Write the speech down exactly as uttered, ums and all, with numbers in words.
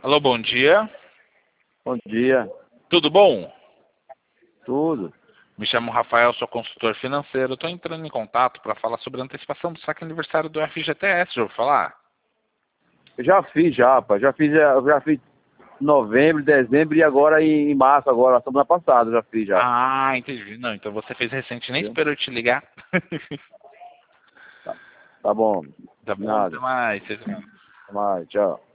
Alô, bom dia. Bom dia. Tudo bom? Tudo. Me chamo Rafael, sou consultor financeiro. Estou entrando em contato para falar sobre a antecipação do saque aniversário do F G T S. Já ouviu falar? Eu já fiz já, rapaz. Já fiz, eu já fiz em novembro, dezembro e agora em março, agora, semana passada eu já fiz já. Ah, entendi. Não, então você fez recente, nem Viu? esperou eu te ligar. Tá, tá bom. Tá bom? Até Nada. mais. Até mais, tchau.